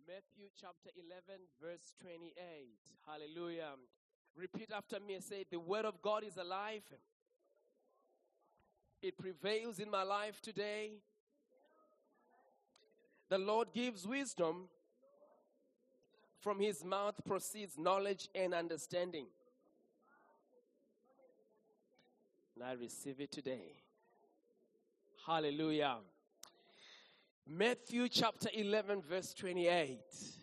Matthew chapter 11, verse 28. Hallelujah. Repeat after me and say, the word of God is alive. It prevails in my life today. The Lord gives wisdom. From his mouth proceeds knowledge and understanding. And I receive it today. Hallelujah. Matthew chapter 11, verse 28.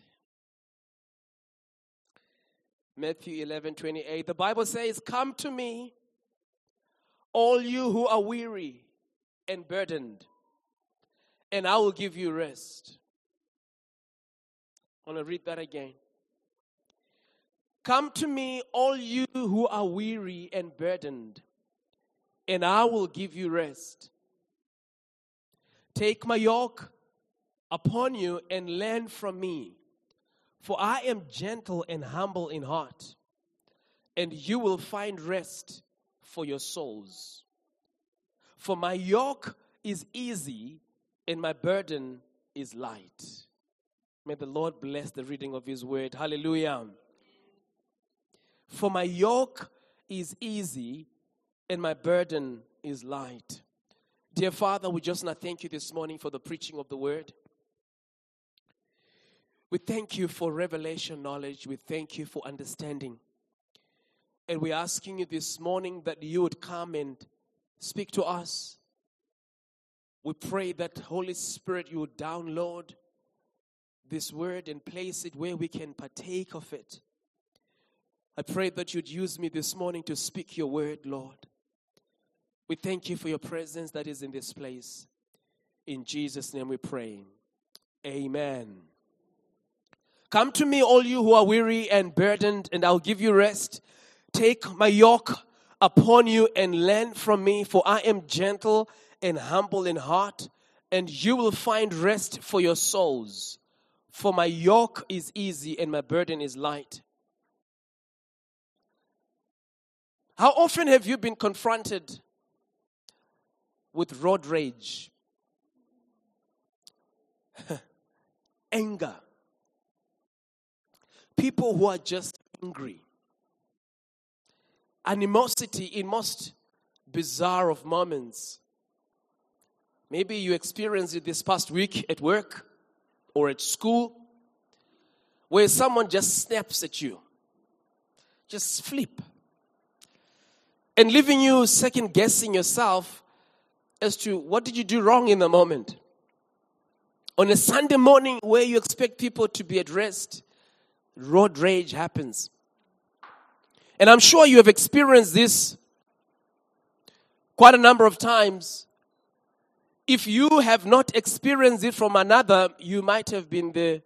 Matthew 11, 28. The Bible says, "Come to me, all you who are weary and burdened, and I will give you rest." I want to read that again. "Come to me, all you who are weary and burdened, and I will give you rest. Take my yoke upon you and learn from me, for I am gentle and humble in heart, and you will find rest for your souls. For my yoke is easy and my burden is light." May the Lord bless the reading of his word. Hallelujah. For my yoke is easy and my burden is light. Dear Father, we just want to thank you this morning for the preaching of the word. We thank you for revelation knowledge. We thank you for understanding. And we're asking you this morning that you would come and speak to us. We pray that Holy Spirit, you would download this word and place it where we can partake of it. I pray that you'd use me this morning to speak your word, Lord. We thank you for your presence that is in this place. In Jesus' name we pray. Amen. "Come to me, all you who are weary and burdened, and I'll give you rest. Take my yoke upon you and learn from me, for I am gentle and humble in heart, and you will find rest for your souls. For my yoke is easy and my burden is light." How often have you been confronted with road rage, anger, people who are just angry, animosity in most bizarre of moments? Maybe you experienced it this past week at work or at school, where someone just snaps at you, just flip, and leaving you second guessing yourself as to what did you do wrong in the moment. On a Sunday morning where you expect people to be at rest, road rage happens. And I'm sure you have experienced this quite a number of times. If you have not experienced it from another, you might have been the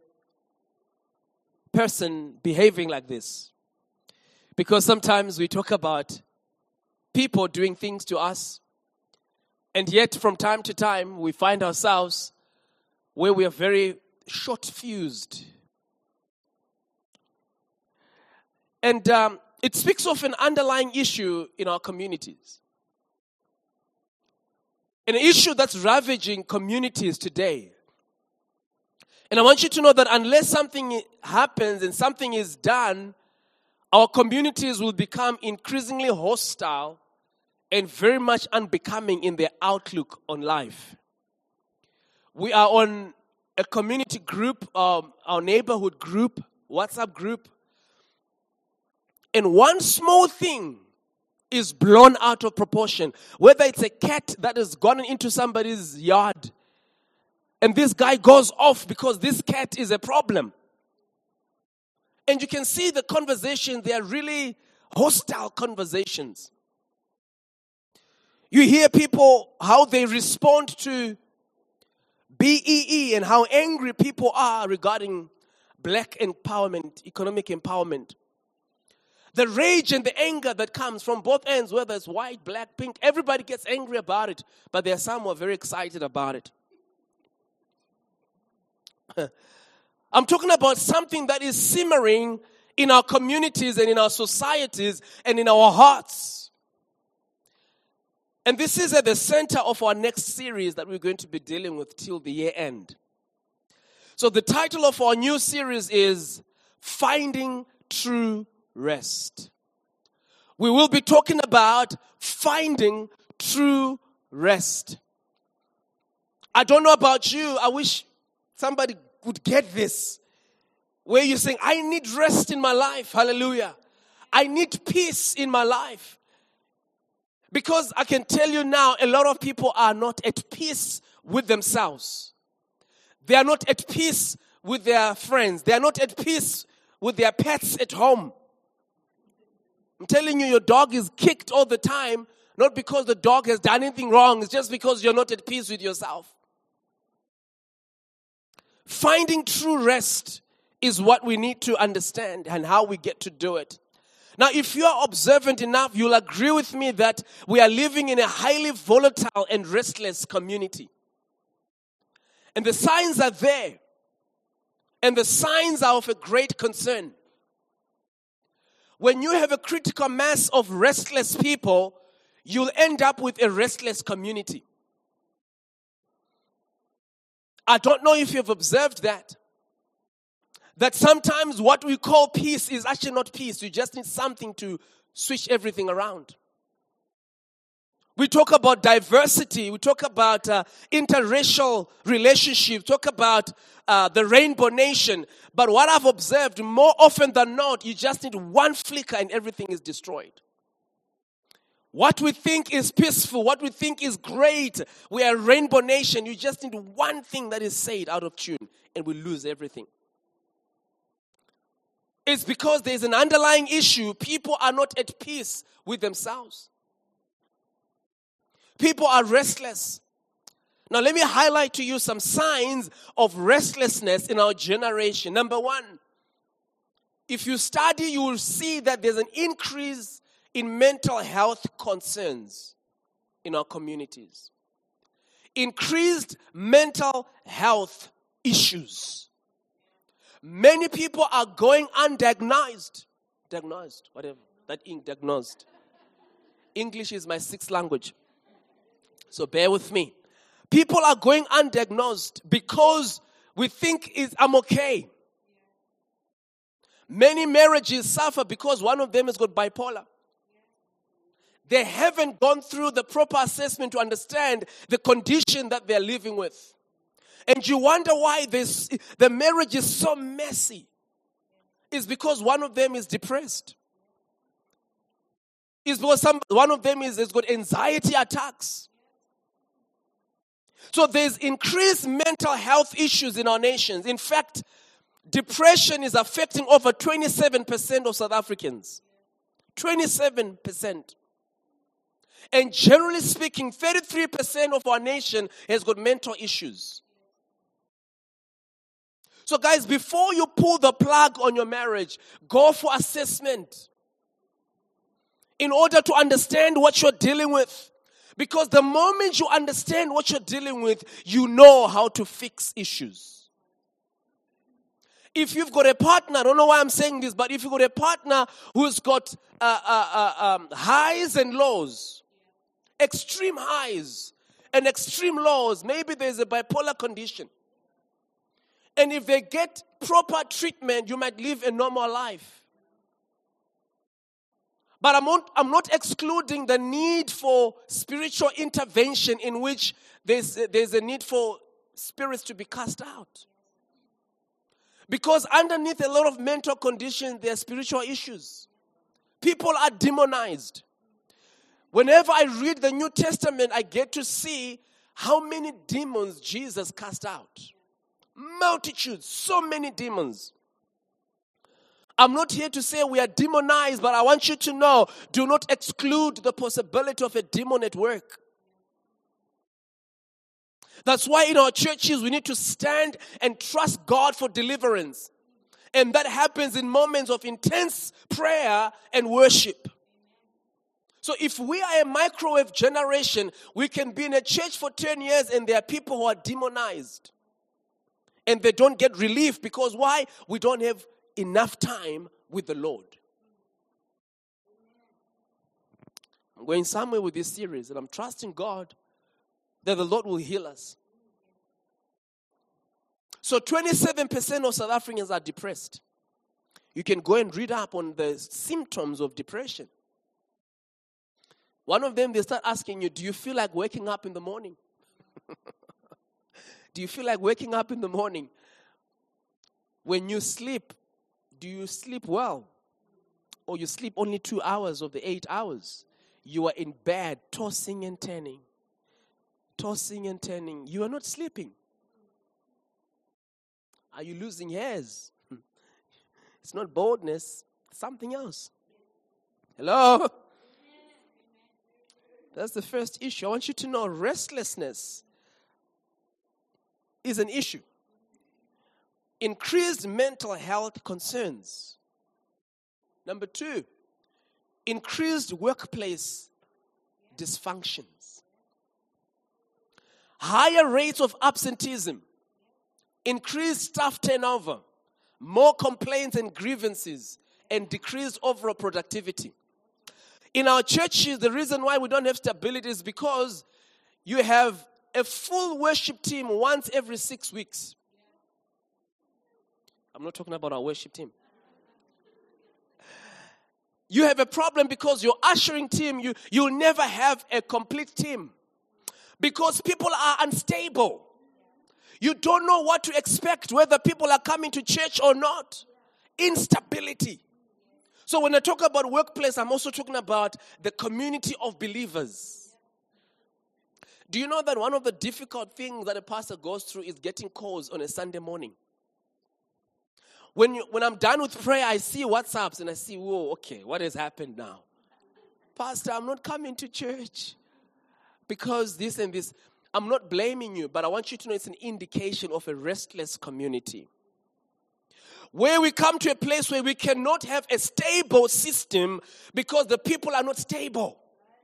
person behaving like this. Because sometimes we talk about people doing things to us, and yet from time to time we find ourselves where we are very short-fused. And it speaks of an underlying issue in our communities. An issue that's ravaging communities today. And I want you to know that unless something happens and something is done, our communities will become increasingly hostile and very much unbecoming in their outlook on life. We are on a community group, our neighborhood group, WhatsApp group, and one small thing is blown out of proportion. Whether it's a cat that has gone into somebody's yard, and this guy goes off because this cat is a problem. And you can see the conversation, they are really hostile conversations. You hear people, how they respond to BEE and how angry people are regarding black empowerment, economic empowerment. The rage and the anger that comes from both ends, whether it's white, black, pink, everybody gets angry about it, but there are some who are very excited about it. I'm talking about something that is simmering in our communities and in our societies and in our hearts. And this is at the center of our next series that we're going to be dealing with till the year end. So the title of our new series is Finding True Rest. We will be talking about finding true rest. I don't know about you. I wish somebody would get this. Where you're saying, I need rest in my life. Hallelujah. I need peace in my life. Because I can tell you now, a lot of people are not at peace with themselves. They are not at peace with their friends. They are not at peace with their pets at home. I'm telling you, your dog is kicked all the time, not because the dog has done anything wrong. It's just because you're not at peace with yourself. Finding true rest is what we need to understand and how we get to do it. Now, if you're observant enough, you'll agree with me that we are living in a highly volatile and restless community. And the signs are there. And the signs are of a great concern. When you have a critical mass of restless people, you'll end up with a restless community. I don't know if you've observed that. That sometimes what we call peace is actually not peace. You just need something to switch everything around. We talk about diversity. We talk about interracial relationships. Talk about the rainbow nation. But what I've observed, more often than not, you just need one flicker and everything is destroyed. What we think is peaceful, what we think is great, we are a rainbow nation. You just need one thing that is said out of tune and we lose everything. It's because there's an underlying issue. People are not at peace with themselves. People are restless. Now let me highlight to you some signs of restlessness in our generation. Number one, if you study, you will see that there's an increase in mental health concerns in our communities. Increased mental health issues. Many people are going undiagnosed. Diagnosed, whatever. Diagnosed. English is my sixth language. So bear with me. People are going undiagnosed because we think I'm okay. Many marriages suffer because one of them has got bipolar. They haven't gone through the proper assessment to understand the condition that they're living with. And you wonder why the marriage is so messy. It's because one of them is depressed. It's because one of them has got anxiety attacks. So there's increased mental health issues in our nations. In fact, depression is affecting over 27% of South Africans. 27%. And generally speaking, 33% of our nation has got mental issues. So guys, before you pull the plug on your marriage, go for assessment. In order to understand what you're dealing with. Because the moment you understand what you're dealing with, you know how to fix issues. If you've got a partner, I don't know why I'm saying this, but if you've got a partner who's got highs and lows, extreme highs and extreme lows, maybe there's a bipolar condition. And if they get proper treatment, you might live a normal life. But I'm not excluding the need for spiritual intervention in which there's a need for spirits to be cast out. Because underneath a lot of mental conditions, there are spiritual issues. People are demonized. Whenever I read the New Testament, I get to see how many demons Jesus cast out. Multitudes, so many demons. I'm not here to say we are demonized, but I want you to know, do not exclude the possibility of a demon at work. That's why in our churches we need to stand and trust God for deliverance. And that happens in moments of intense prayer and worship. So if we are a microwave generation, we can be in a church for 10 years and there are people who are demonized. And they don't get relief because why? We don't have enough time with the Lord. I'm going somewhere with this series and I'm trusting God that the Lord will heal us. So 27% of South Africans are depressed. You can go and read up on the symptoms of depression. One of them, they start asking you, do you feel like waking up in the morning? Do you feel like waking up in the morning? When you sleep, do you sleep well? Or you sleep only 2 hours of the 8 hours? You are in bed, tossing and turning. Tossing and turning. You are not sleeping. Are you losing hairs? It's not boldness, it's something else. Hello? That's the first issue. I want you to know restlessness is an issue. Increased mental health concerns. Number 2, increased workplace dysfunctions. Higher rates of absenteeism. Increased staff turnover. More complaints and grievances. And decreased overall productivity. In our churches, the reason why we don't have stability is because you have a full worship team once every 6 weeks. I'm not talking about our worship team. You have a problem because your ushering team, you'll never have a complete team. Because people are unstable. You don't know what to expect, whether people are coming to church or not. Instability. So when I talk about workplace, I'm also talking about the community of believers. Do you know that one of the difficult things that a pastor goes through is getting calls on a Sunday morning? When I'm done with prayer, I see WhatsApps and I see, whoa, okay, what has happened now? Pastor, I'm not coming to church because this and this. I'm not blaming you, but I want you to know it's an indication of a restless community. Where we come to a place where we cannot have a stable system because the people are not stable.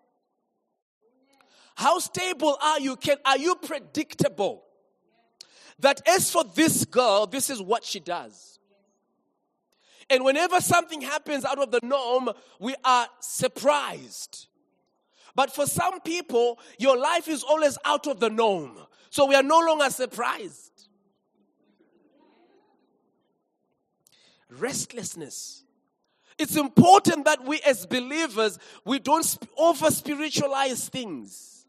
How stable are you? Are you predictable? That as for this girl, this is what she does. And whenever something happens out of the norm, we are surprised. But for some people, your life is always out of the norm. So we are no longer surprised. Restlessness. It's important that we as believers, we don't over-spiritualize things.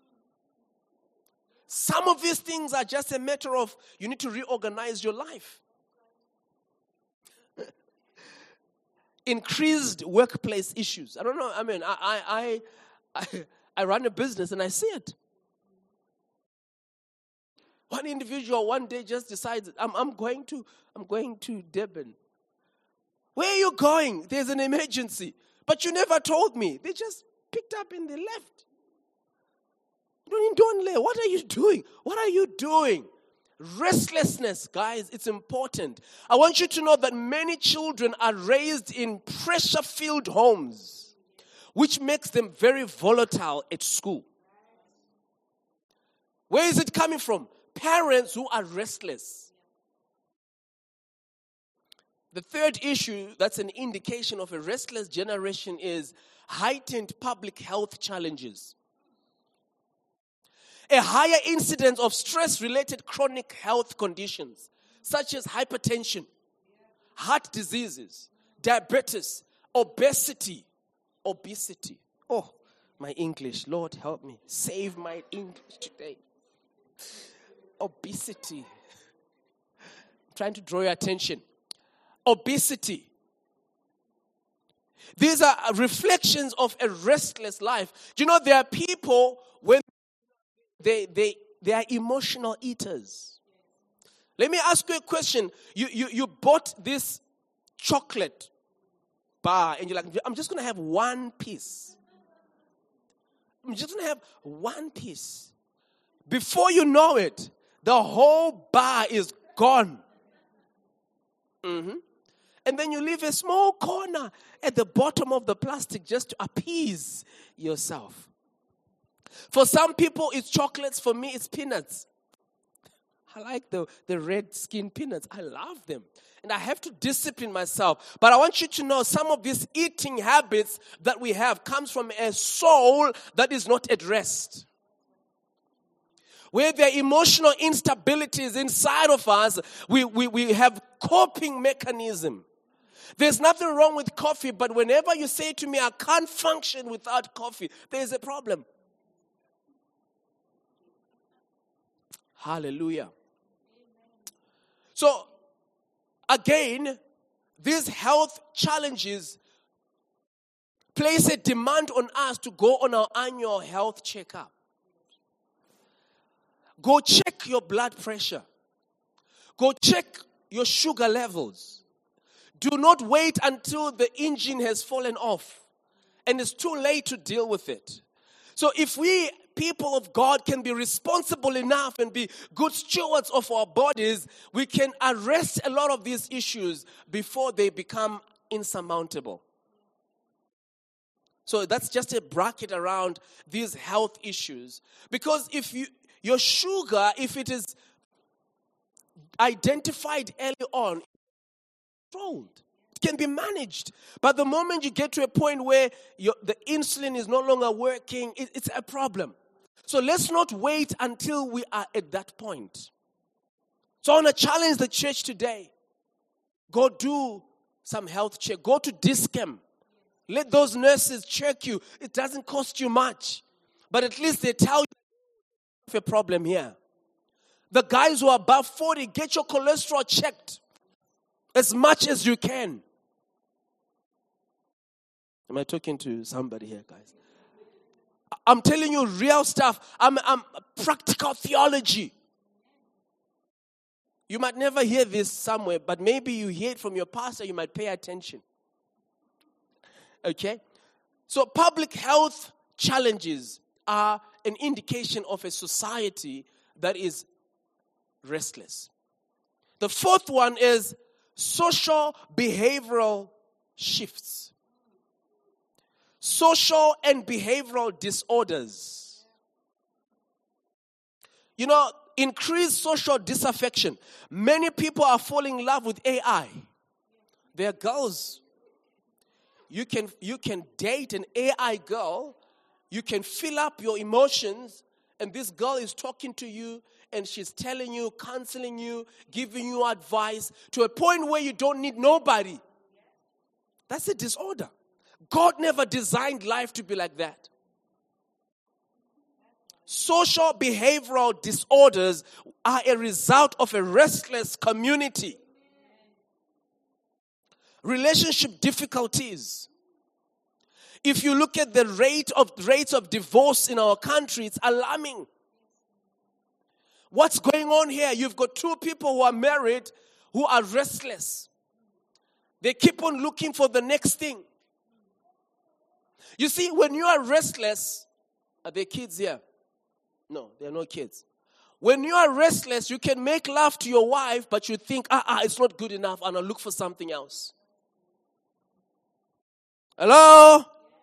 Some of these things are just a matter of you need to reorganize your life. Increased workplace issues. I don't know. I mean, I run a business and I see it. One individual one day just decides, I'm going to Durban. Where are you going? There's an emergency. But you never told me. They just picked up and they left. Don't. What are you doing? What are you doing? Restlessness, guys, it's important. I want you to know that many children are raised in pressure-filled homes, which makes them very volatile at school. Where is it coming from? Parents who are restless. The third issue that's an indication of a restless generation is heightened public health challenges. A higher incidence of stress-related chronic health conditions, such as hypertension, heart diseases, diabetes, obesity. Oh, my English, Lord help me. Save my English today. Obesity. I'm trying to draw your attention. Obesity. These are reflections of a restless life. Do you know there are people when they are emotional eaters. Let me ask you a question. You bought this chocolate bar and you're like, I'm just going to have one piece. I'm just going to have one piece. Before you know it, the whole bar is gone. And then you leave a small corner at the bottom of the plastic just to appease yourself. For some people, it's chocolates. For me, it's peanuts. I like the red skin peanuts. I love them. And I have to discipline myself. But I want you to know some of these eating habits that we have comes from a soul that is not at rest. where there are emotional instabilities inside of us, we have coping mechanism. There's nothing wrong with coffee, but whenever you say to me, I can't function without coffee, there's a problem. Hallelujah. So, again, these health challenges place a demand on us to go on our annual health checkup. Go check your blood pressure. Go check your sugar levels. Do not wait until the engine has fallen off and it's too late to deal with it. So if we, people of God, can be responsible enough and be good stewards of our bodies, we can arrest a lot of these issues before they become insurmountable. So that's just a bracket around these health issues. Because if your sugar, if it is identified early on, controlled. It can be managed. But the moment you get to a point where the insulin is no longer working, it's a problem. So let's not wait until we are at that point. So I want to challenge the church today. Go do some health check. Go to Discam. Let those nurses check you. It doesn't cost you much. But at least they tell you you have a problem here. The guys who are above 40, get your cholesterol checked as much as you can. Am I talking to somebody here, guys? I'm telling you real stuff. I'm practical theology. You might never hear this somewhere, but maybe you hear it from your pastor, you might pay attention. Okay? So public health challenges are an indication of a society that is restless. The fourth one is social behavioral shifts. Social and behavioral disorders. You know, increased social disaffection. Many people are falling in love with AI. There are girls. You can date an AI girl. You can fill up your emotions, and this girl is talking to you, and she's telling you, counseling you, giving you advice to a point where you don't need nobody. That's a disorder. God never designed life to be like that. Social behavioral disorders are a result of a restless community. Relationship difficulties. If you look at the rates of divorce in our country, it's alarming. What's going on here? You've got two people who are married who are restless. They keep on looking for the next thing. You see, when you are restless, are there kids here? No, there are no kids. When you are restless, you can make love to your wife, but you think, it's not good enough, and I'll look for something else. Hello?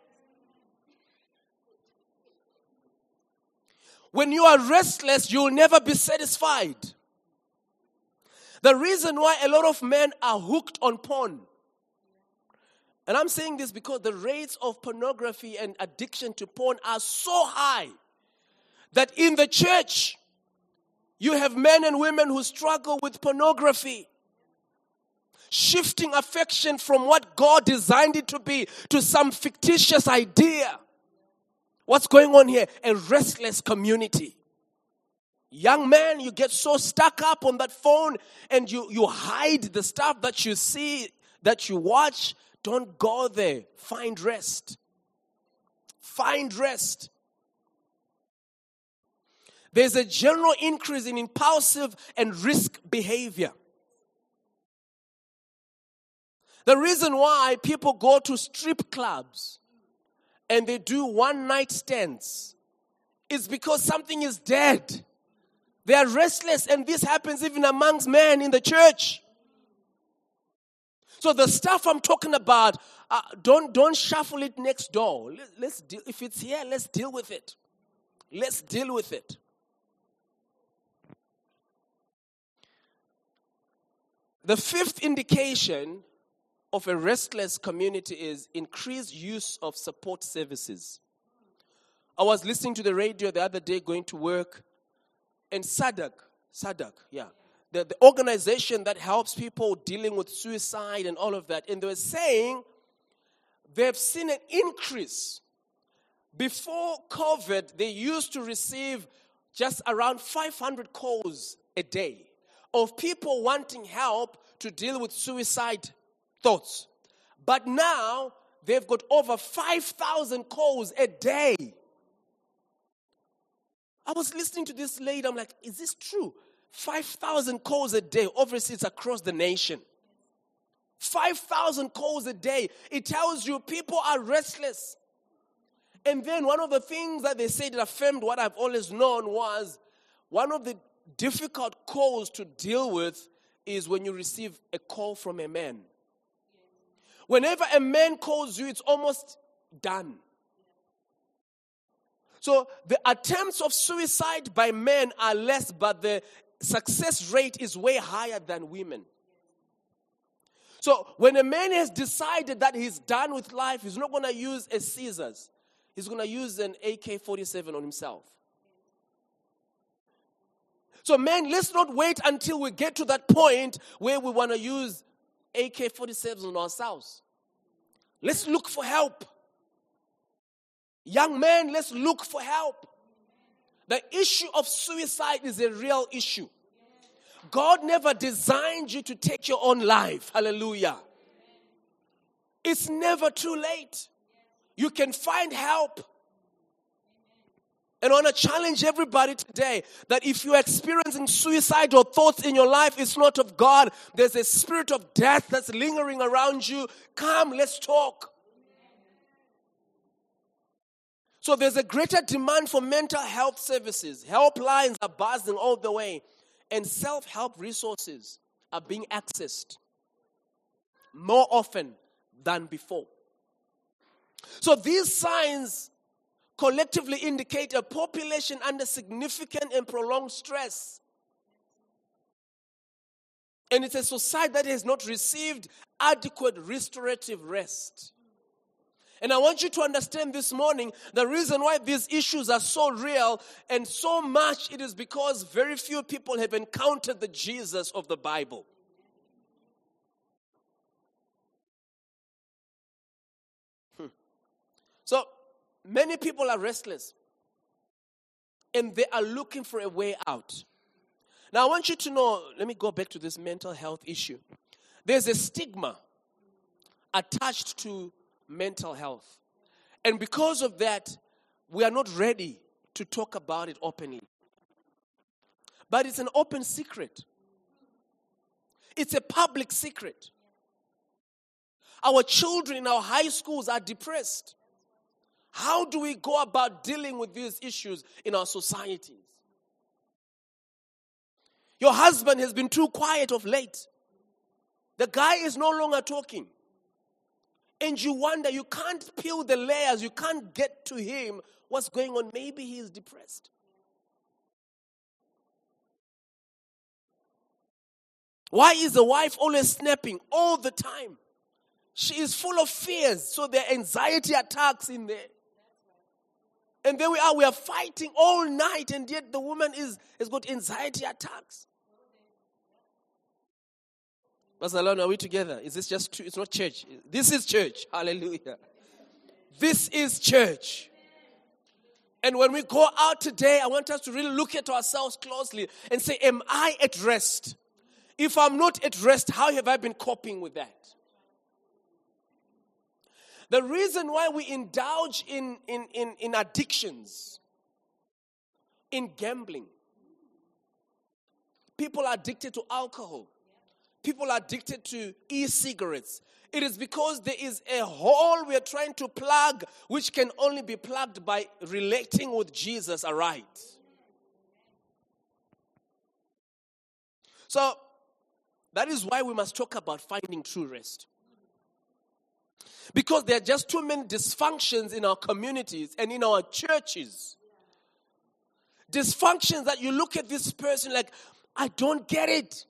When you are restless, you'll never be satisfied. The reason why a lot of men are hooked on porn, and I'm saying this because the rates of pornography and addiction to porn are so high that in the church, you have men and women who struggle with pornography, shifting affection from what God designed it to be to some fictitious idea. What's going on here? A restless community. Young man, you get so stuck up on that phone and you hide the stuff that you see, that you watch. Don't go there. Find rest. Find rest. There's a general increase in impulsive and risk behavior. The reason why people go to strip clubs and they do one-night stands is because something is dead. They are restless, and this happens even amongst men in the church. So the stuff I'm talking about, don't shuffle it next door. Let's deal. If it's here, let's deal with it. Let's deal with it. The fifth indication of a restless community is increased use of support services. I was listening to the radio the other day going to work, and SADC, yeah. The organization that helps people dealing with suicide and all of that. And they were saying they've seen an increase. Before COVID, they used to receive just around 500 calls a day of people wanting help to deal with suicide thoughts. But now, they've got over 5,000 calls a day. I was listening to this lady, I'm like, is this true? 5,000 calls a day. Obviously, it's across the nation. 5,000 calls a day. It tells you people are restless. And then one of the things that they said that affirmed what I've always known was one of the difficult calls to deal with is when you receive a call from a man. Whenever a man calls you, it's almost done. So the attempts of suicide by men are less, but the success rate is way higher than women. So when a man has decided that he's done with life, he's not going to use a scissors. He's going to use an AK-47 on himself. So man, let's not wait until we get to that point where we want to use AK-47s on ourselves. Let's look for help. Young men, let's look for help. The issue of suicide is a real issue. God never designed you to take your own life. Hallelujah. It's never too late. You can find help. And I want to challenge everybody today that if you're experiencing suicidal thoughts in your life, it's not of God. There's a spirit of death that's lingering around you. Come, let's talk. So there's a greater demand for mental health services. Helplines are buzzing all the way. And self-help resources are being accessed more often than before. So these signs collectively indicate a population under significant and prolonged stress. And it's a society that has not received adequate restorative rest. And I want you to understand this morning, the reason why these issues are so real and so much, it is because very few people have encountered the Jesus of the Bible. So, many people are restless. And they are looking for a way out. Now, I want you to know, let me go back to this mental health issue. There's a stigma attached to mental health. And because of that, we are not ready to talk about it openly. But it's an open secret. It's a public secret. Our children in our high schools are depressed. How do we go about dealing with these issues in our societies? Your husband has been too quiet of late. The guy is no longer talking. And you wonder, you can't peel the layers, you can't get to him. What's going on? Maybe he is depressed. Why is the wife always snapping all the time? She is full of fears, so there are anxiety attacks in there. And there we are fighting all night, and yet the woman has got anxiety attacks. Pastor Alon, are we together? Is this just, it's not church. This is church. Hallelujah. This is church. And when we go out today, I want us to really look at ourselves closely and say, am I at rest? If I'm not at rest, how have I been coping with that? The reason why we indulge in addictions, in gambling, people are addicted to alcohol. People are addicted to e-cigarettes. It is because there is a hole we are trying to plug, which can only be plugged by relating with Jesus aright. So, that is why we must talk about finding true rest. Because there are just too many dysfunctions in our communities and in our churches. Dysfunctions that you look at this person like, I don't get it.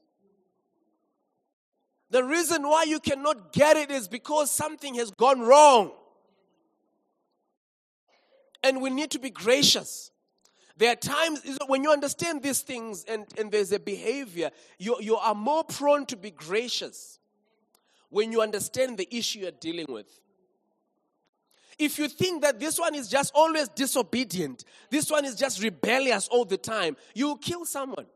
The reason why you cannot get it is because something has gone wrong. And we need to be gracious. There are times when you understand these things and there's a behavior, you are more prone to be gracious when you understand the issue you're dealing with. If you think that this one is just always disobedient, this one is just rebellious all the time, you will kill someone.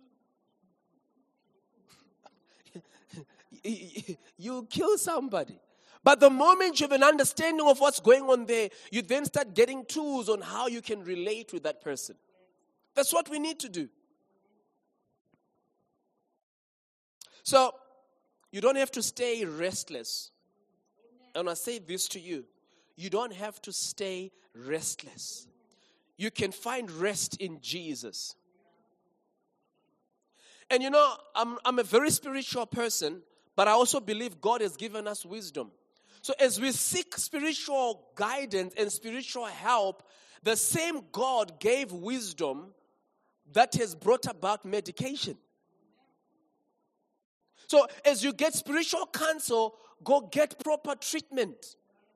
You kill somebody. But the moment you have an understanding of what's going on there, you then start getting tools on how you can relate with that person. That's what we need to do. So, you don't have to stay restless. And I say this to you. You don't have to stay restless. You can find rest in Jesus. And you know, I'm a very spiritual person, but I also believe God has given us wisdom. So as we seek spiritual guidance and spiritual help, the same God gave wisdom that has brought about medication. So as you get spiritual counsel, go get proper treatment.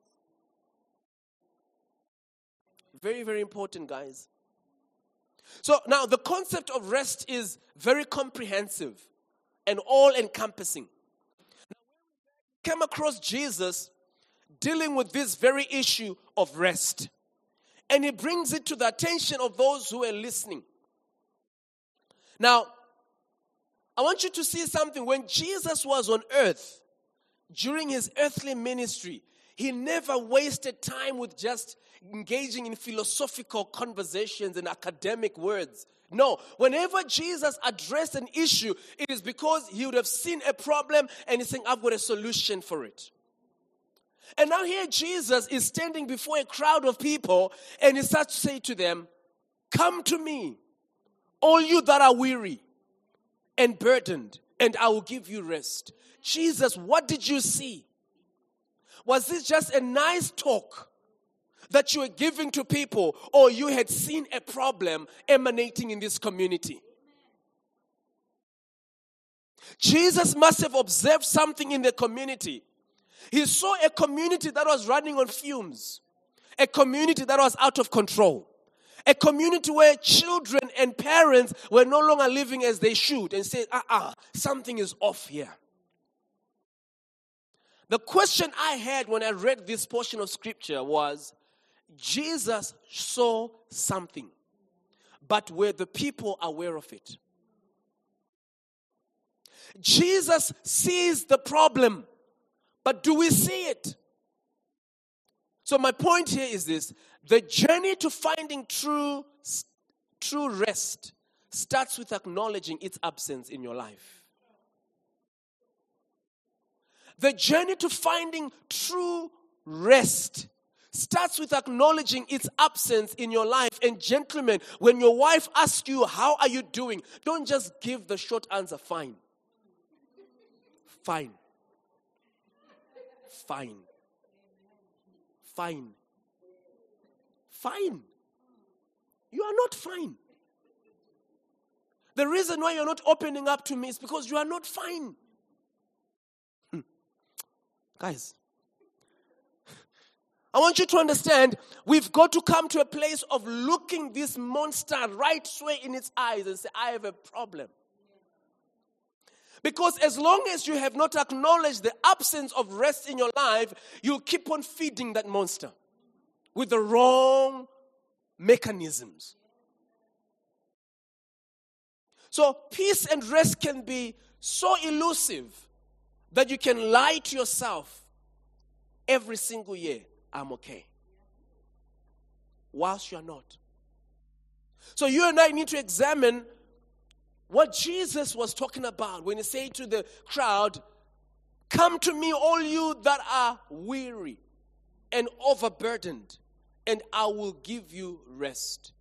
Very, very important, guys. So now the concept of rest is very comprehensive and all-encompassing. Now, when we came across Jesus dealing with this very issue of rest, and he brings it to the attention of those who are listening. Now, I want you to see something. When Jesus was on earth, during his earthly ministry, he never wasted time with just engaging in philosophical conversations and academic words. No, whenever Jesus addressed an issue, it is because he would have seen a problem and he's saying, I've got a solution for it. And now here Jesus is standing before a crowd of people and he starts to say to them, come to me, all you that are weary and burdened, and I will give you rest. Jesus, what did you see? Was this just a nice talk that you were giving to people, or you had seen a problem emanating in this community? Jesus must have observed something in the community. He saw a community that was running on fumes, a community that was out of control, a community where children and parents were no longer living as they should, and said, something is off here. The question I had when I read this portion of scripture was, Jesus saw something, but were the people aware of it? Jesus sees the problem, but do we see it? So my point here is this: the journey to finding true rest starts with acknowledging its absence in your life. The journey to finding true rest starts with acknowledging its absence in your life. And gentlemen, when your wife asks you, how are you doing? Don't just give the short answer, fine. Fine. Fine. Fine. Fine. You are not fine. The reason why you're not opening up to me is because you are not fine. Guys, I want you to understand, we've got to come to a place of looking this monster right straight in its eyes and say, I have a problem. Because as long as you have not acknowledged the absence of rest in your life, you'll keep on feeding that monster with the wrong mechanisms. So peace and rest can be so elusive that you can lie to yourself every single year, I'm okay, whilst you are not. So you and I need to examine what Jesus was talking about when he said to the crowd, come to me, all you that are weary and overburdened, and I will give you rest.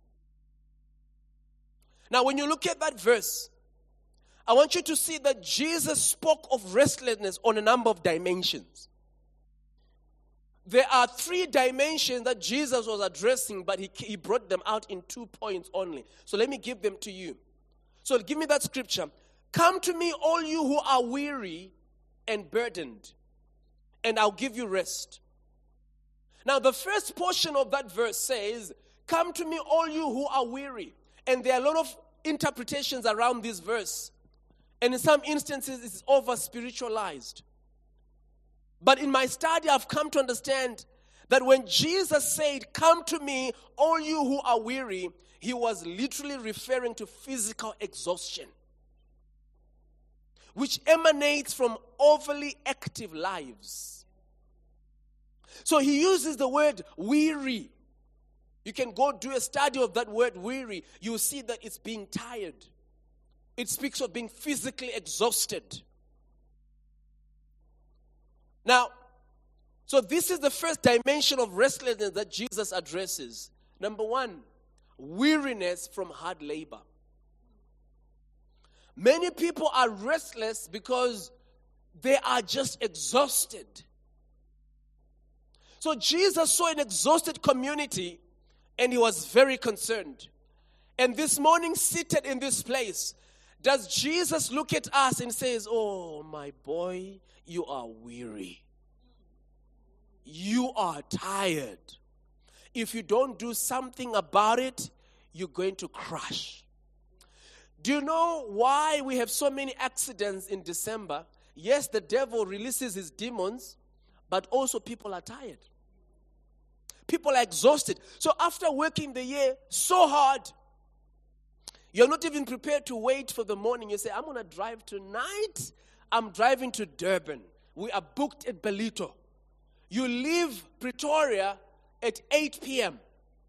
Now, when you look at that verse, I want you to see that Jesus spoke of restlessness on a number of dimensions. There are 3 dimensions that Jesus was addressing, but he brought them out in 2 points only. So let me give them to you. So give me that scripture. Come to me, all you who are weary and burdened, and I'll give you rest. Now, the first portion of that verse says, Come to me, all you who are weary. And there are a lot of interpretations around this verse. And in some instances, it's over-spiritualized. But in my study, I've come to understand that when Jesus said, come to me, all you who are weary, he was literally referring to physical exhaustion, which emanates from overly active lives. So he uses the word weary. You can go do a study of that word weary. You will see that it's being tired. It speaks of being physically exhausted. Now, so this is the first dimension of restlessness that Jesus addresses. Number one, weariness from hard labor. Many people are restless because they are just exhausted. So Jesus saw an exhausted community and he was very concerned. And this morning, seated in this place, does Jesus look at us and says, oh, my boy, you are weary. You are tired. If you don't do something about it, you're going to crash. Do you know why we have so many accidents in December? Yes, the devil releases his demons, but also people are tired. People are exhausted. So after working the year so hard, you're not even prepared to wait for the morning. You say, I'm going to drive tonight. I'm driving to Durban. We are booked at Ballito. You leave Pretoria at 8 p.m.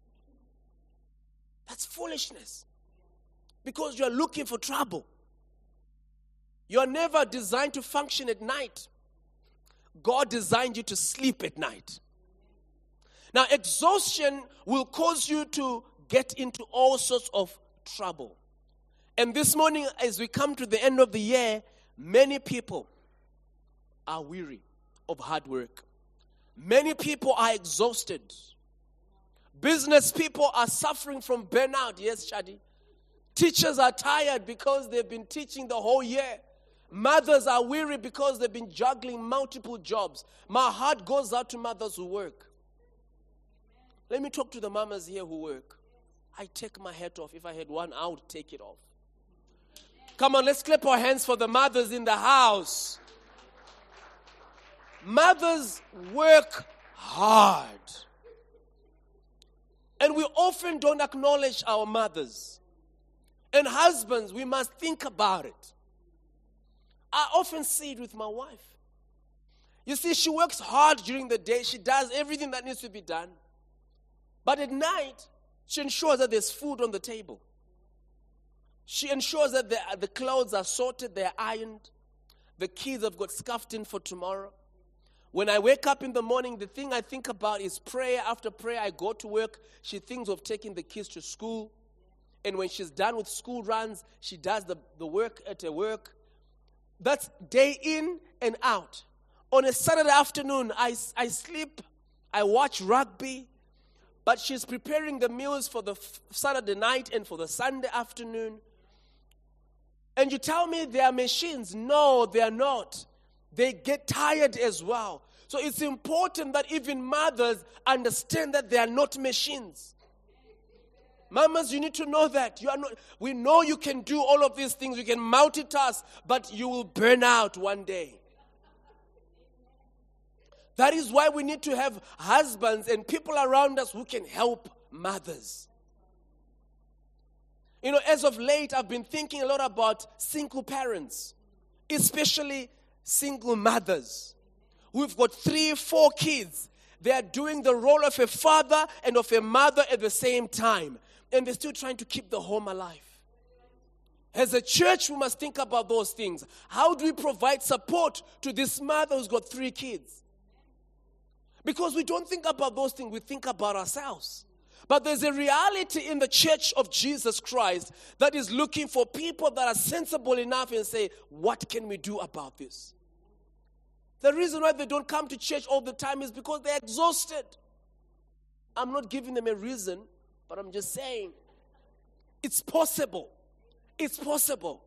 That's foolishness. Because you're looking for trouble. You're never designed to function at night. God designed you to sleep at night. Now, exhaustion will cause you to get into all sorts of trouble. And this morning, as we come to the end of the year, many people are weary of hard work. Many people are exhausted. Business people are suffering from burnout. Yes, Shadi. Teachers are tired because they've been teaching the whole year. Mothers are weary because they've been juggling multiple jobs. My heart goes out to mothers who work. Let me talk to the mamas here who work. I take my hat off. If I had one, I would take it off. Come on, let's clap our hands for the mothers in the house. Mothers work hard. And we often don't acknowledge our mothers. And husbands, we must think about it. I often see it with my wife. You see, she works hard during the day. She does everything that needs to be done. But at night, she ensures that there's food on the table. She ensures that the clothes are sorted, they're ironed. The kids have got scuffed in for tomorrow. When I wake up in the morning, the thing I think about is prayer. After prayer, I go to work. She thinks of taking the kids to school. And when she's done with school runs, she does the work at her work. That's day in and out. On a Saturday afternoon, I sleep, I watch rugby, but she's preparing the meals for the Saturday night and for the Sunday afternoon. And you tell me they are machines. No, they are not. They get tired as well. So it's important that even mothers understand that they are not machines. Mamas, you need to know that. You are not. We know you can do all of these things. You can multitask, but you will burn out one day. That is why we need to have husbands and people around us who can help mothers. You know, as of late, I've been thinking a lot about single parents, especially single mothers. We've got 3, 4 kids. They are doing the role of a father and of a mother at the same time. And they're still trying to keep the home alive. As a church, we must think about those things. How do we provide support to this mother who's got 3 kids? Because we don't think about those things, we think about ourselves. But there's a reality in the church of Jesus Christ that is looking for people that are sensible enough and say, what can we do about this? The reason why they don't come to church all the time is because they're exhausted. I'm not giving them a reason, but I'm just saying, it's possible. It's possible.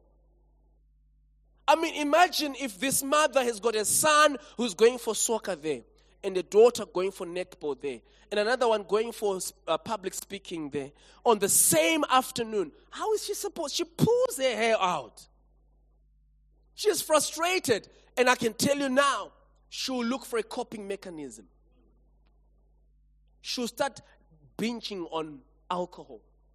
I mean, imagine if this mother has got a son who's going for soccer there. and a daughter going for netball there, and another one going for public speaking there, on the same afternoon, how is she supposed? She pulls her hair out. She's frustrated. And I can tell you now, she'll look for a coping mechanism. She'll start binging on alcohol.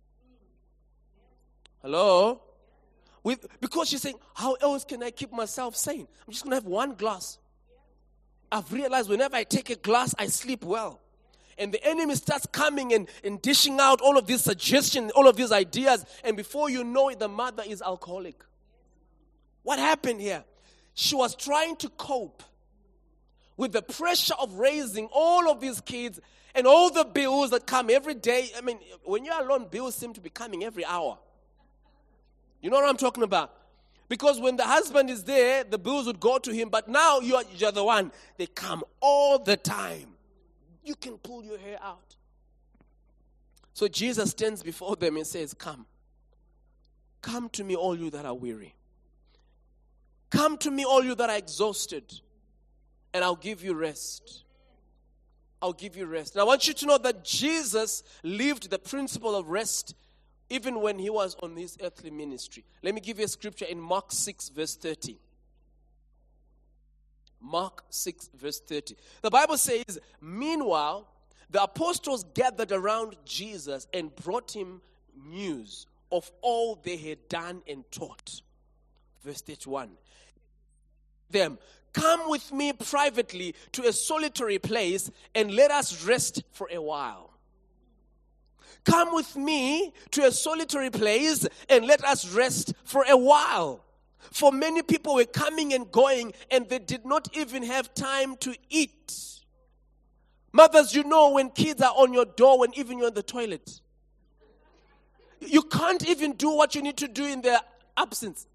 Hello? Because she's saying, how else can I keep myself sane? I'm just going to have one glass. I've realized whenever I take a glass, I sleep well. And the enemy starts coming and dishing out all of these suggestions, all of these ideas. And before you know it, the mother is alcoholic. What happened here? She was trying to cope with the pressure of raising all of these kids and all the bills that come every day. I mean, when you're alone, bills seem to be coming every hour. You know what I'm talking about? Because when the husband is there, the bills would go to him. But now you're the one. They come all the time. You can pull your hair out. So Jesus stands before them and says, come. Come to me, all you that are weary. Come to me, all you that are exhausted. And I'll give you rest. I'll give you rest. And I want you to know that Jesus lived the principle of rest even when he was on his earthly ministry. Let me give you a scripture in Mark 6 verse 30. Mark 6 verse 30. The Bible says, meanwhile, the apostles gathered around Jesus and brought him news of all they had done and taught. Verse 31. Them, come with me privately to a solitary place and let us rest for a while. Come with me to a solitary place and let us rest for a while. For many people were coming and going and they did not even have time to eat. Mothers, you know when kids are on your door, when even you're in the toilet, you can't even do what you need to do in their absence.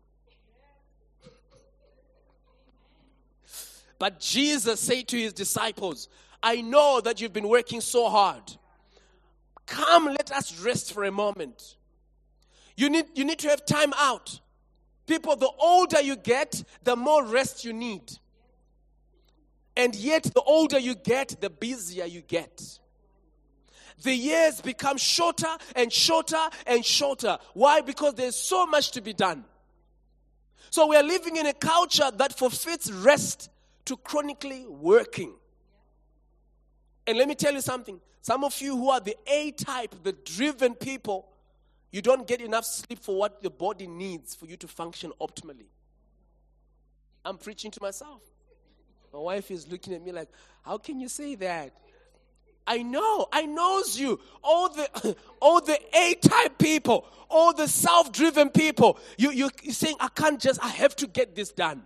But Jesus said to his disciples, I know that you've been working so hard. Come, let us rest for a moment. You need to have time out. People, the older you get, the more rest you need. And yet, the older you get, the busier you get. The years become shorter and shorter and shorter. Why? Because there's so much to be done. So we are living in a culture that forfeits rest to chronically working. And let me tell you something. Some of you who are the A-type, the driven people, you don't get enough sleep for what the body needs for you to function optimally. I'm preaching to myself. My wife is looking at me like, how can you say that? I knows you. All the A-type people, all the self-driven people, you're saying, I have to get this done.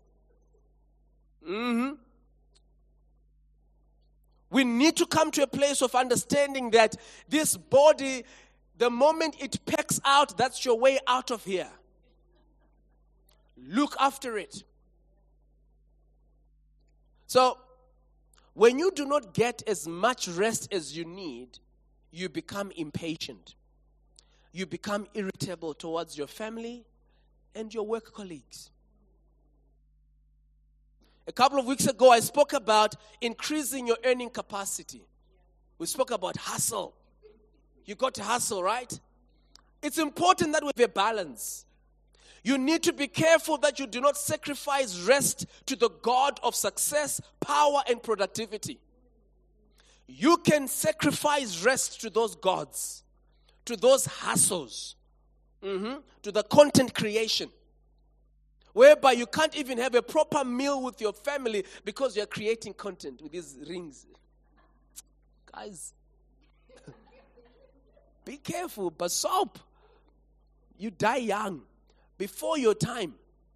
We need to come to a place of understanding that this body, the moment it pecks out, that's your way out of here. Look after it. So, when you do not get as much rest as you need, you become impatient. You become irritable towards your family and your work colleagues. A couple of weeks ago, I spoke about increasing your earning capacity. We spoke about hustle. You got to hustle, right? It's important that we have a balance. You need to be careful that you do not sacrifice rest to the God of success, power, and productivity. You can sacrifice rest to those gods, to those hustles, to the content creation, whereby you can't even have a proper meal with your family because you're creating content with these rings. Guys, be careful, but soap. You die young, before your time.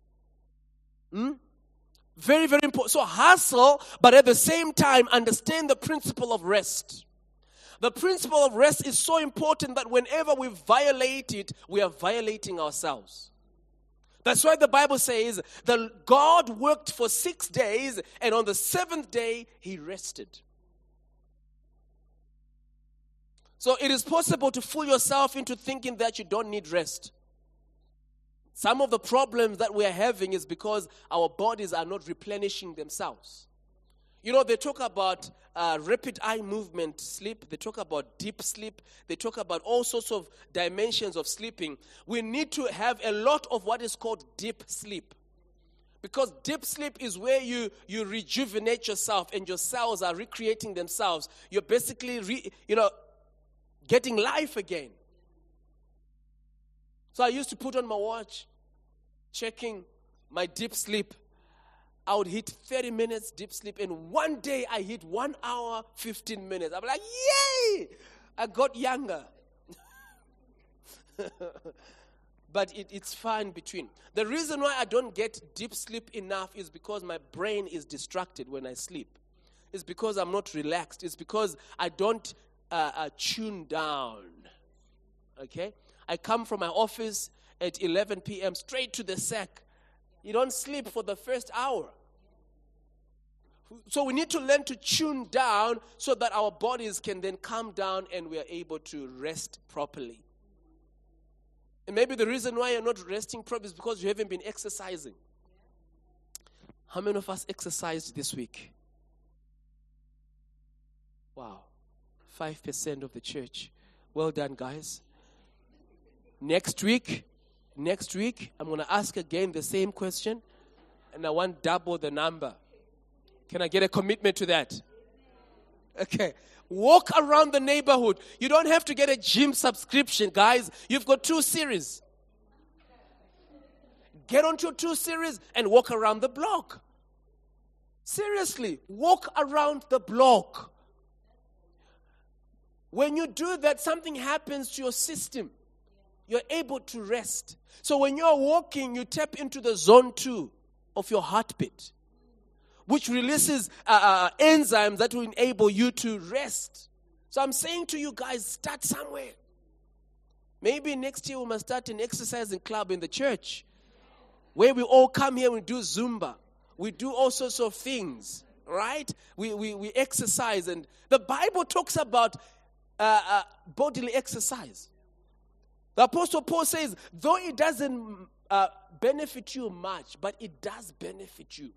Very, very important. So hustle, but at the same time, understand the principle of rest. The principle of rest is so important that whenever we violate it, we are violating ourselves. That's why the Bible says that God worked for 6 days and on the 7th day, he rested. So it is possible to fool yourself into thinking that you don't need rest. Some of the problems that we are having is because our bodies are not replenishing themselves. You know, they talk about rapid eye movement sleep. They talk about deep sleep. They talk about all sorts of dimensions of sleeping. We need to have a lot of what is called deep sleep. Because deep sleep is where you rejuvenate yourself and your cells are recreating themselves. You're basically, getting life again. So I used to put on my watch, checking my deep sleep. I would hit 30 minutes deep sleep, and one day I hit 1 hour, 15 minutes. I'm like, yay! I got younger. But it's far in between. The reason why I don't get deep sleep enough is because my brain is distracted when I sleep. It's because I'm not relaxed. It's because I don't tune down. Okay? I come from my office at 11 p.m. straight to the sack. You don't sleep for the first hour. So we need to learn to tune down so that our bodies can then calm down and we are able to rest properly. And maybe the reason why you're not resting properly is because you haven't been exercising. How many of us exercised this week? Wow. 5% of the church. Well done, guys. Next week, I'm going to ask again the same question, and I want double the number. Can I get a commitment to that? Okay. Walk around the neighborhood. You don't have to get a gym subscription, guys. You've got 2 series. Get onto 2 series and walk around the block. Seriously, walk around the block. When you do that, something happens to your system. You're able to rest. So when you're walking, you tap into the zone 2 of your heartbeat, which releases enzymes that will enable you to rest. So I'm saying to you guys, start somewhere. Maybe next year we must start an exercising club in the church where we all come here and we do Zumba. We do all sorts of things, right? We exercise. And the Bible talks about bodily exercise. The Apostle Paul says, though it doesn't benefit you much, but it does benefit you.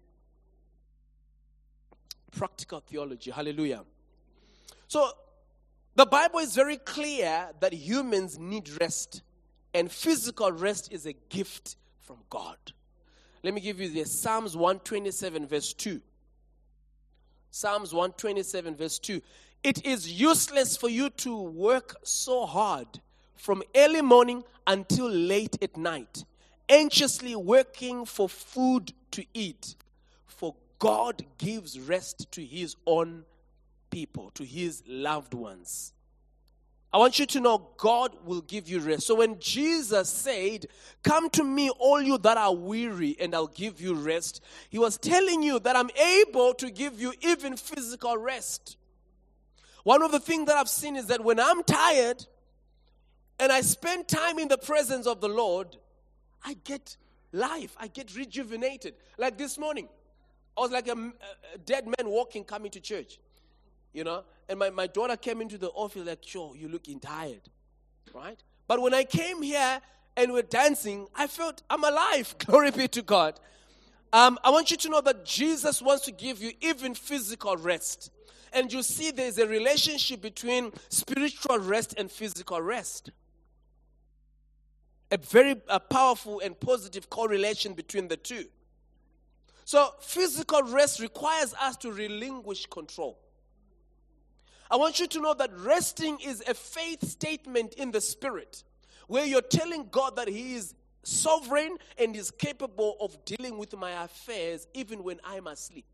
Practical theology. Hallelujah. So, the Bible is very clear that humans need rest. And physical rest is a gift from God. Let me give you this. Psalms 127 verse 2. Psalms 127 verse 2. It is useless for you to work so hard from early morning until late at night, anxiously working for food to eat. For God gives rest to his own people, to his loved ones. I want you to know God will give you rest. So when Jesus said, come to me all you that are weary and I'll give you rest, he was telling you that I'm able to give you even physical rest. One of the things that I've seen is that when I'm tired and I spend time in the presence of the Lord, I get life. I get rejuvenated. Like this morning, I was like a dead man walking, coming to church, And my daughter came into the office like, sure, you're looking tired, right? But when I came here and we're dancing, I felt I'm alive. Glory be to God. I want you to know that Jesus wants to give you even physical rest. And you see there's a relationship between spiritual rest and physical rest. A very powerful and positive correlation between the two. So physical rest requires us to relinquish control. I want you to know that resting is a faith statement in the spirit, where you're telling God that he is sovereign and is capable of dealing with my affairs even when I'm asleep.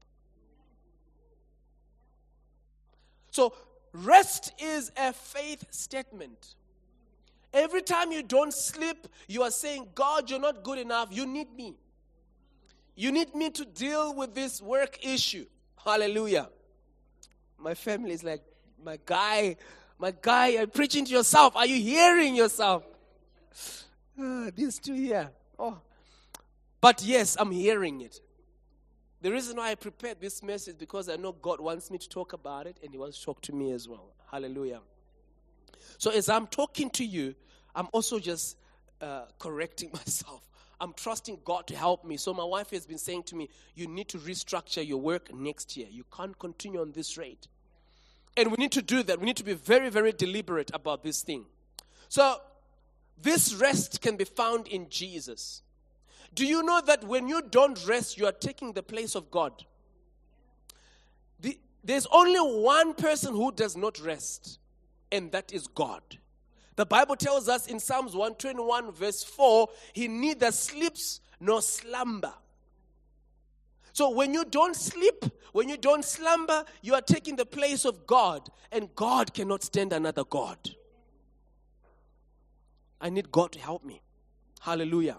So rest is a faith statement. Every time you don't sleep, you are saying, God, you're not good enough. You need me. You need me to deal with this work issue. Hallelujah. My family is like, my guy, you're preaching to yourself. Are you hearing yourself? These two here. Oh. But yes, I'm hearing it. The reason why I prepared this message is because I know God wants me to talk about it and he wants to talk to me as well. Hallelujah. So as I'm talking to you, I'm also just correcting myself. I'm trusting God to help me. So my wife has been saying to me, you need to restructure your work next year. You can't continue on this rate. And we need to do that. We need to be very, very deliberate about this thing. So this rest can be found in Jesus. Do you know that when you don't rest, you are taking the place of God? There's only one person who does not rest, and that is God. The Bible tells us in Psalms 121 verse 4, he neither sleeps nor slumber. So when you don't sleep, when you don't slumber, you are taking the place of God, and God cannot stand another God. I need God to help me. Hallelujah.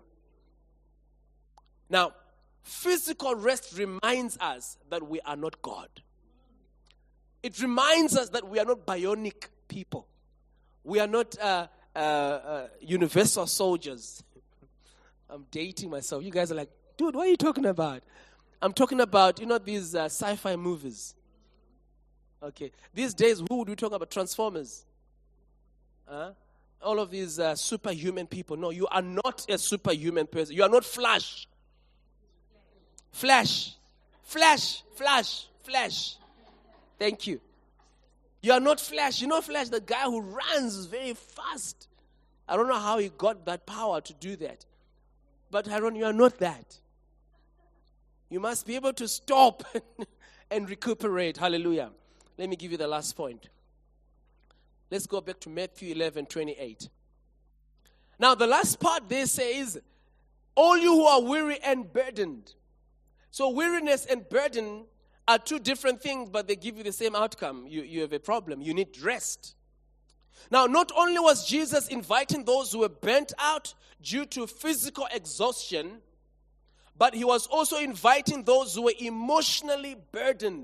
Now, physical rest reminds us that we are not God. It reminds us that we are not bionic people. We are not universal soldiers. I'm dating myself. You guys are like, dude, what are you talking about? I'm talking about, these sci-fi movies. Okay. These days, who would we talk about? Transformers. All of these superhuman people. No, you are not a superhuman person. You are not Flash. Flash. Thank you. You are not Flash. You know Flash, the guy who runs very fast. I don't know how he got that power to do that. But Aaron, you are not that. You must be able to stop and recuperate. Hallelujah. Let me give you the last point. Let's go back to Matthew 11:28. Now, the last part there says, all you who are weary and burdened. So weariness and burden are two different things, but they give you the same outcome. You have a problem. You need rest. Now, not only was Jesus inviting those who were burnt out due to physical exhaustion, but he was also inviting those who were emotionally burdened.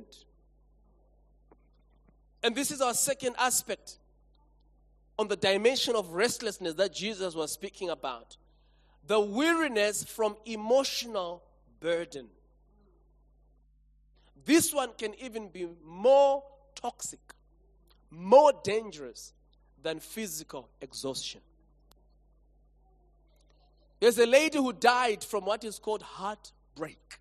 And this is our second aspect on the dimension of restlessness that Jesus was speaking about. The weariness from emotional burden. This one can even be more toxic, more dangerous than physical exhaustion. There's a lady who died from what is called heartbreak.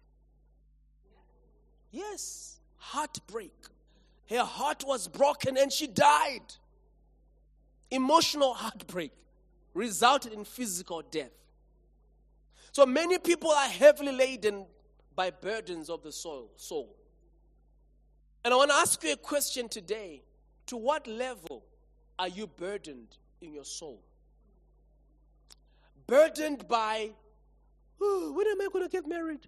Yes, heartbreak. Her heart was broken and she died. Emotional heartbreak resulted in physical death. So many people are heavily laden by burdens of the soul. And I want to ask you a question today. To what level are you burdened in your soul? Burdened by, when am I going to get married?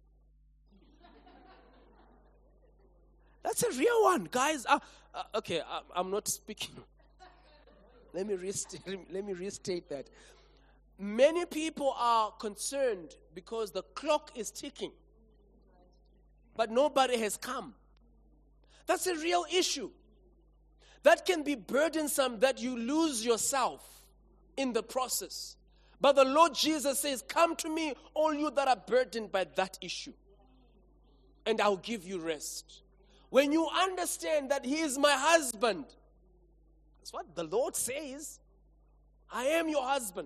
That's a real one, guys. Okay, I'm not speaking. Let me restate that. Many people are concerned because the clock is ticking, but nobody has come. That's a real issue. That can be burdensome that you lose yourself in the process. But the Lord Jesus says, come to me, all you that are burdened by that issue, and I'll give you rest. When you understand that he is my husband, that's what the Lord says. I am your husband.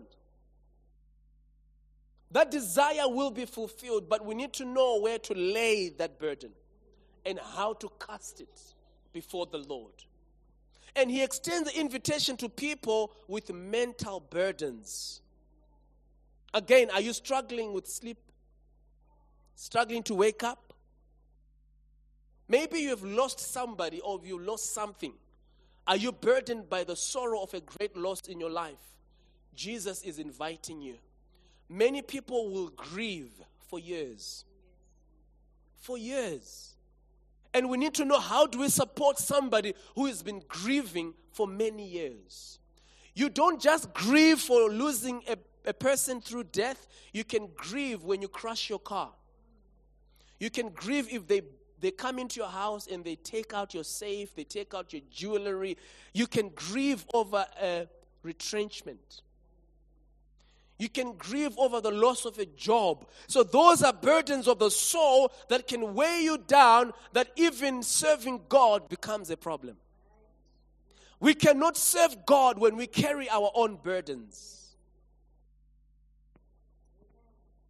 That desire will be fulfilled, but we need to know where to lay that burden and how to cast it before the Lord. And he extends the invitation to people with mental burdens. Again, are you struggling with sleep? Struggling to wake up? Maybe you have lost somebody or you lost something. Are you burdened by the sorrow of a great loss in your life? Jesus is inviting you. Many people will grieve for years. For years. And we need to know, how do we support somebody who has been grieving for many years? You don't just grieve for losing a person through death. You can grieve when you crash your car. You can grieve if they come into your house and they take out your safe, they take out your jewelry. You can grieve over a retrenchment. You can grieve over the loss of a job. So those are burdens of the soul that can weigh you down, that even serving God becomes a problem. We cannot serve God when we carry our own burdens.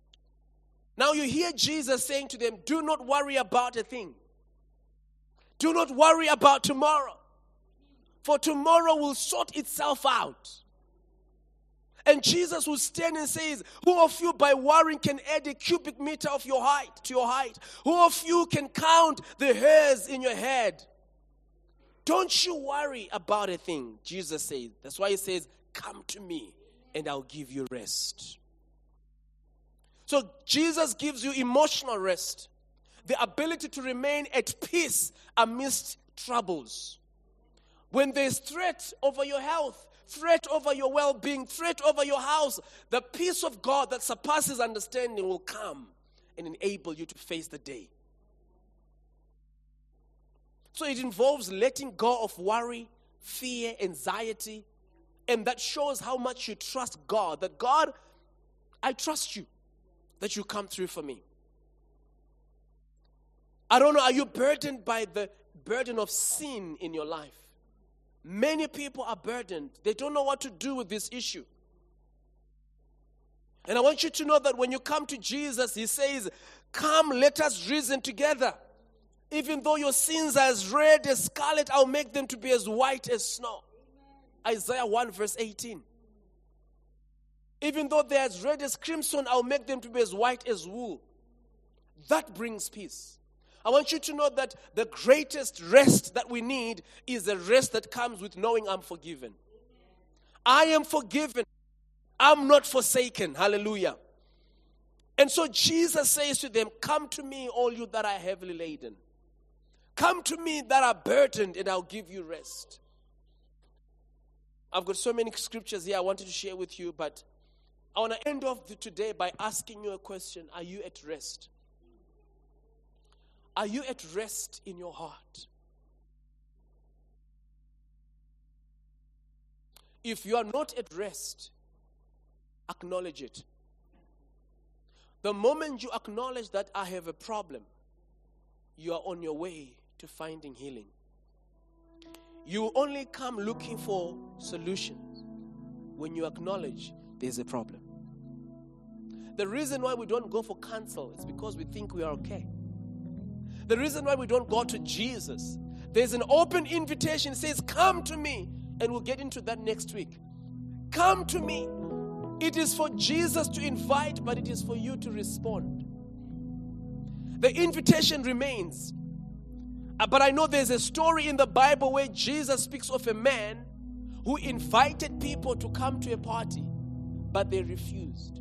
Now you hear Jesus saying to them, do not worry about a thing. Do not worry about tomorrow. For tomorrow will sort itself out. And Jesus will stand and says, who of you by worrying can add a cubic meter of your height to your height? Who of you can count the hairs in your head? Don't you worry about a thing, Jesus says. That's why he says, come to me and I'll give you rest. So Jesus gives you emotional rest, the ability to remain at peace amidst troubles. When there's threat over your health, threat over your well-being, threat over your house, the peace of God that surpasses understanding will come and enable you to face the day. So it involves letting go of worry, fear, anxiety, and that shows how much you trust God. That God, I trust you, that you come through for me. I don't know, are you burdened by the burden of sin in your life? Many people are burdened. They don't know what to do with this issue. And I want you to know that when you come to Jesus, he says, come, let us reason together. Even though your sins are as red as scarlet, I'll make them to be as white as snow. Isaiah 1 verse 18. Even though they're as red as crimson, I'll make them to be as white as wool. That brings peace. I want you to know that the greatest rest that we need is the rest that comes with knowing I'm forgiven. I am forgiven. I'm not forsaken. Hallelujah. And so Jesus says to them, come to me, all you that are heavily laden. Come to me that are burdened, and I'll give you rest. I've got so many scriptures here I wanted to share with you, but I want to end off today by asking you a question. Are you at rest? Are you at rest in your heart? If you are not at rest, acknowledge it. The moment you acknowledge that I have a problem, you are on your way to finding healing. You only come looking for solutions when you acknowledge there's a problem. The reason why we don't go for counsel is because we think we are okay. The reason why we don't go to Jesus, there's an open invitation. It says, come to me. And we'll get into that next week. Come to me. It is for Jesus to invite, but it is for you to respond. The invitation remains. But I know there's a story in the Bible where Jesus speaks of a man who invited people to come to a party, but they refused.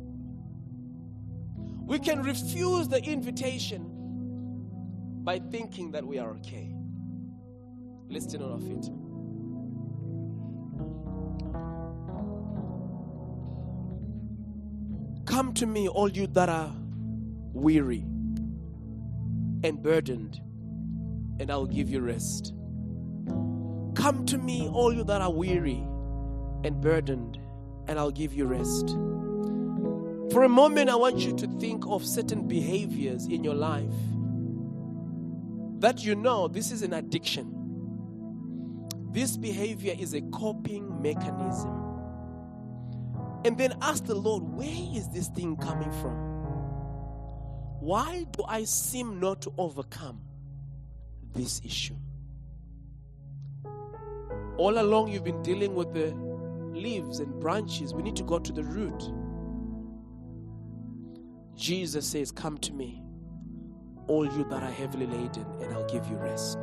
We can refuse the invitation by thinking that we are okay. Let's stand on our feet. Come to me, all you that are weary and burdened, and I will give you rest. Come to me, all you that are weary and burdened, and I'll give you rest. For a moment, I want you to think of certain behaviors in your life that you know this is an addiction. This behavior is a coping mechanism. And then ask the Lord, where is this thing coming from? Why do I seem not to overcome this issue? All along you've been dealing with the leaves and branches. We need to go to the root. Jesus says, come to me, all you that are heavily laden, and I'll give you rest.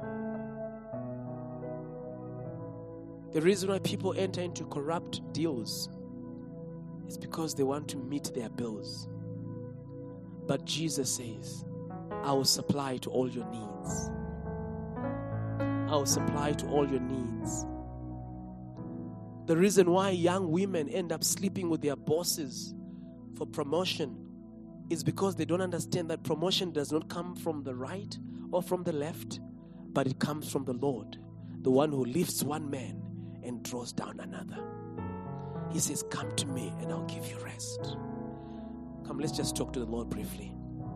The reason why people enter into corrupt deals is because they want to meet their bills. But Jesus says, I will supply to all your needs. I will supply to all your needs. The reason why young women end up sleeping with their bosses for promotion is because they don't understand that promotion does not come from the right or from the left, but it comes from the Lord, the one who lifts one man and draws down another. He says, come to me and I'll give you rest. Come, let's just talk to the Lord briefly.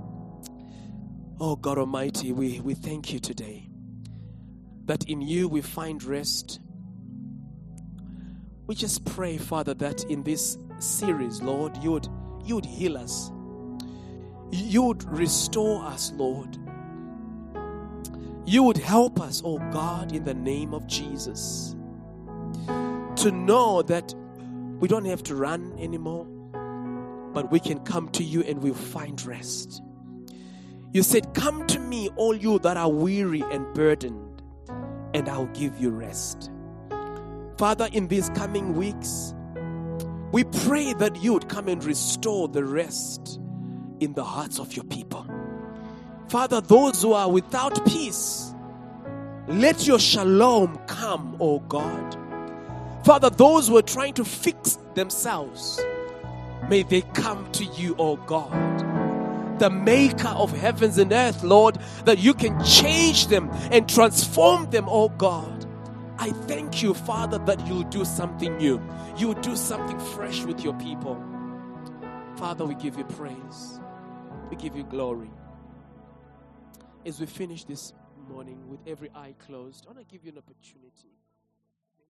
Oh God Almighty, we thank you today that in you we find rest. We just pray, Father, that in this series, Lord, you would heal us. you would restore us, Lord. You would help us, oh God, in the name of Jesus, to know that we don't have to run anymore, but we can come to you and we'll find rest. You said, come to me, all you that are weary and burdened, and I'll give you rest. Father, in these coming weeks, we pray that you would come and restore the rest in the hearts of your people. Father, those who are without peace, let your shalom come, oh God. Father, those who are trying to fix themselves, may they come to you, oh God, the maker of heavens and earth, Lord, that you can change them and transform them, oh God. I thank you, Father, that you'll do something new. You'll do something fresh with your people. Father, we give you praise. We give you glory. As we finish this morning with every eye closed, I want to give you an opportunity